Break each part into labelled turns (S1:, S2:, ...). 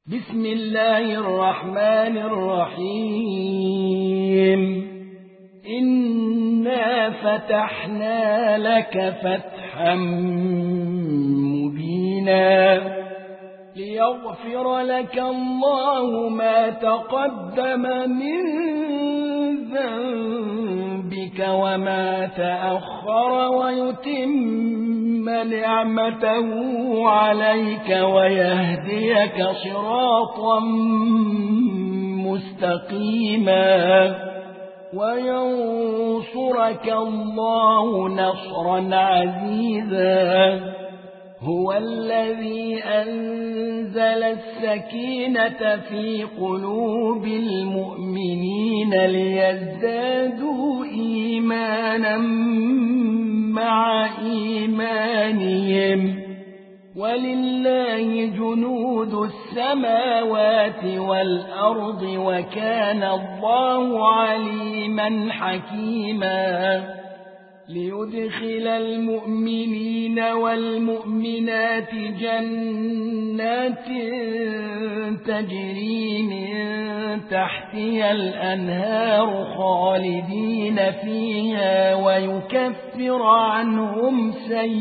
S1: بسم الله الرحمن الرحيم إنا فتحنا لك فتحا مبينا ليغفر لك الله ما تقدم من ذنبك وما تأخر ويتم نعمته عليك ويهديك صراطا مستقيما وينصرك الله نصرا عزيزا هو الذي أنزل السكينة في قلوب المؤمنين ليزدادوا إيمانا مع إيمانهم ولله جنود السماوات والأرض وكان الله عليما حكيما ليدخل المؤمنين والمؤمنات جنات تجري من تحتها الأنهار خالدين فيها ويكفر عنهم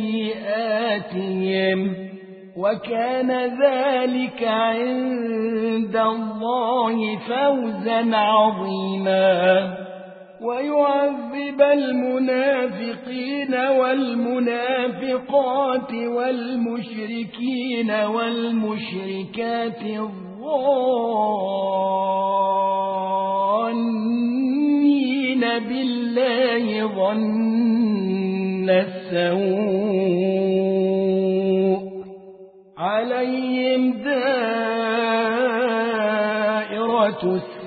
S1: سيئاتهم وكان ذلك عند الله فوزا عظيما ويعذب المنافقين والمنافقات والمشركين والمشركات الظانين بالله ظن السوء عليهم دائرة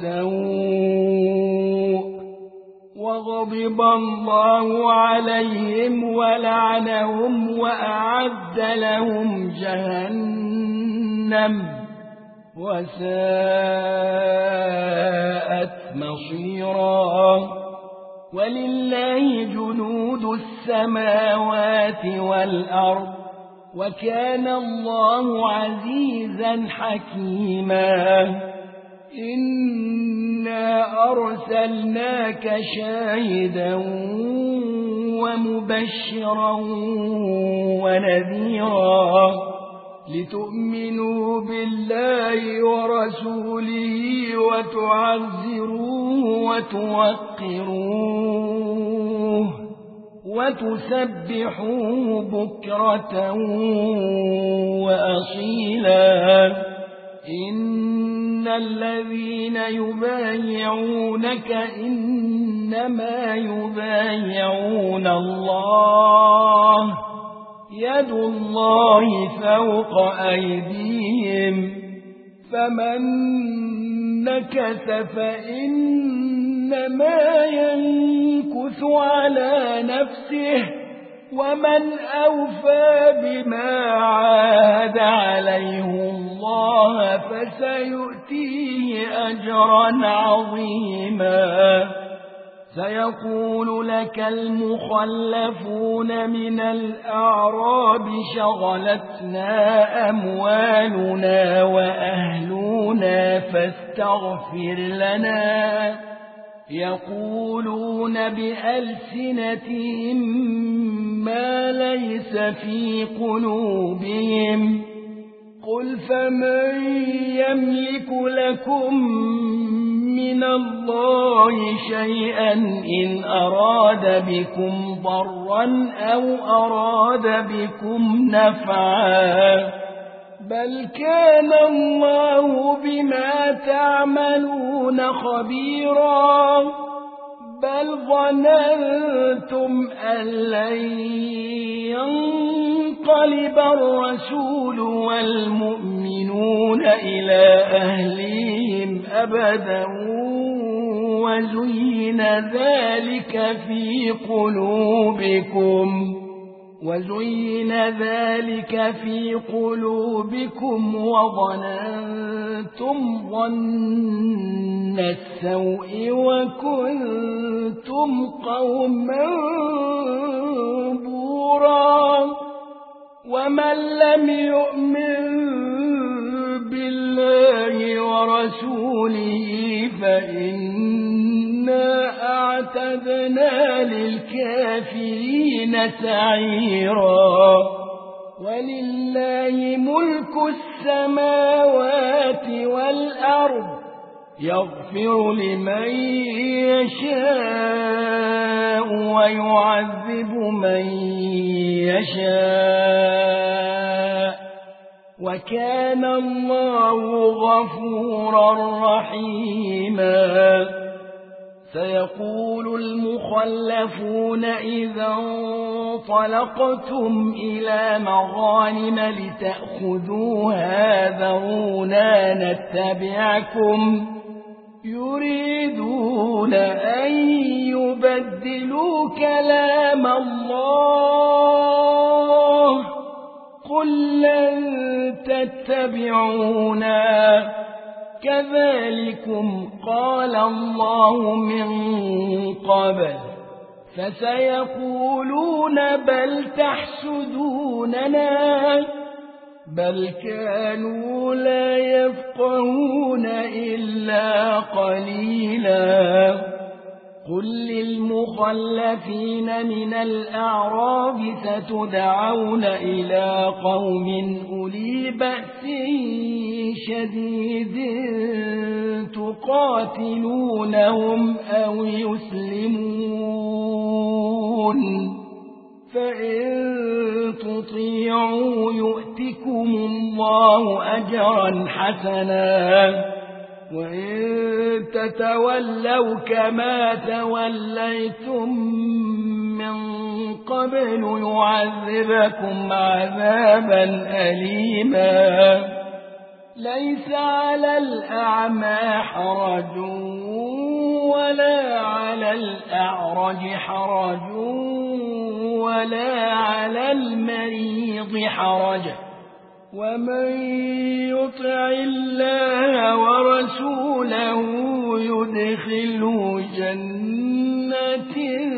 S1: السوء وغضب الله عليهم ولعنهم وأعد لهم جهنم وساءت مصيرا ولله جنود السماوات والأرض وكان الله عزيزا حكيما إنا أرسلناك شاهدا ومبشرا ونذيرا لتؤمنوا بالله ورسوله وتعزروه وتوقروه وتسبحوه بكرة وأصيلا إن الذين يبايعونك إنما يبايعون الله يد الله فوق أيديهم فمن نكث فإنما ينكث على نفسه ومن أوفى بما عاهد عليه الله فسيؤتيه أجرا عظيما سيقول لك المخلفون من الأعراب شغلتنا أموالنا وأهلنا فاستغفر لنا يقولون بألسنتهم ما ليس في قلوبهم قل فمن يملك لكم من الله شيئا إن أراد بكم ضرا أو أراد بكم نفعا بل كان الله بما تعملون خبيرا بل ظننتم أن لن ينقلب الرسول والمؤمنون إلى أهليهم أبدا وزين ذلك في قلوبكم وظننتم ظن السوء وكنتم قوما بورا ومن لم يؤمن بالله ورسوله فإنا أعتدنا للكافرين سعيرا ولله ملك السماوات والأرض يغفر لمن يشاء ويعذب من يشاء وكان الله غفورا رحيما سيقول المخلفون إذا انطلقتم إلى مغانم لتأخذوها ذرونا نتبعكم يريدون أن يبدلوا كلام الله قل لن تتبعونا كذلكم قال الله من قبل فسيقولون بل تحسدوننا بل كانوا لا يفقهون إلا قليلا قل للمخلفين من الأعراب ستدعون إلى قوم أولي بأس شديد تقاتلونهم أو يسلمون فإن تطيعوا يؤتكم الله أجرا حسنا وإن تتولوا كما توليتم من قبل يعذبكم عذابا أليما ليس على الأعمى حرج ولا على الأعرج حرج ولا على المريض حرج ومن يطع الله ورسوله يدخله جنات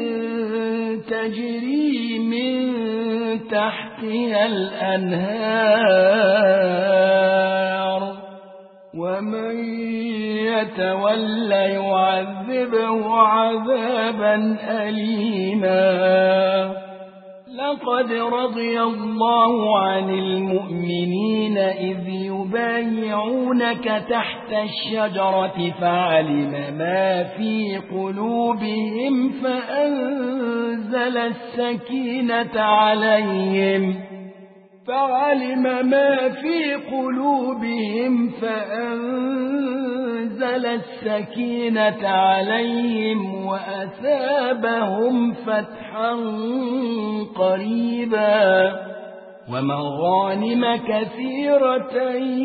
S1: تجري من تحتها الأنهار ومن يتول يعذبه عذابا أليما لقد رضي الله عن المؤمنين إذ يبايعونك تحت الشجرة فعلم ما في قلوبهم فأنزل السكينة عليهم وأثابهم فتحا قريبا ومغانم كثيرة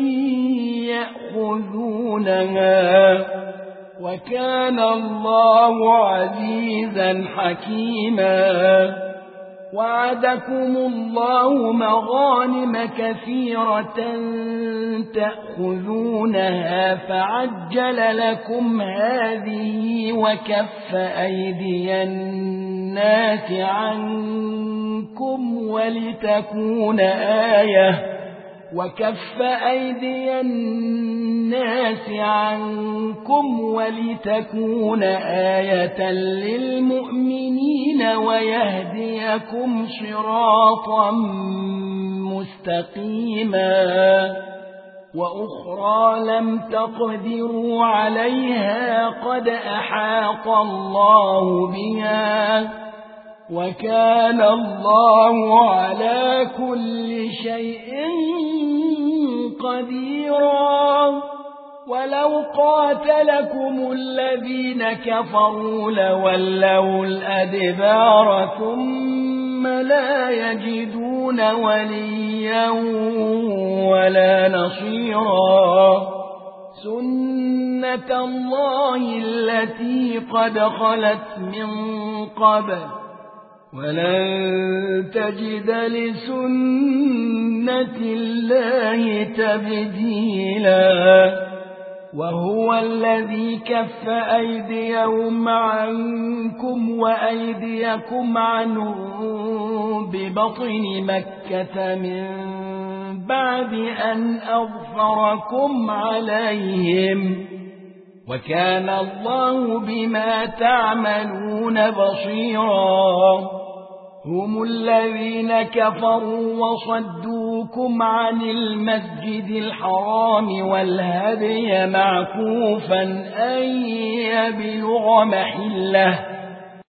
S1: يأخذونها وكان الله عزيزا حكيما وعدكم الله مغانم كثيرة تأخذونها فعجل لكم هذه وكف أيدي الناس عنكم ولتكون آية للمؤمنين ويهديكم صراطا مستقيما وأخرى لم تقدروا عليها قد أحاط الله بها وكان الله على كل شيء قديرا ولو قاتلكم الذين كفروا لولوا الأدبار ثم لا يجدون وليا ولا نصيرا سنة الله التي قد خلت من قبل ولن تجد لسنة الله تبديلا وهو الذي كف أيديهم عنكم وأيديكم عنهم ببطن مكة من بعد أن أغفركم عليهم وكان الله بما تعملون بصيرا هم الذين كفروا وصدوكم عن المسجد الحرام والهدي معكوفا أن يبلغ محله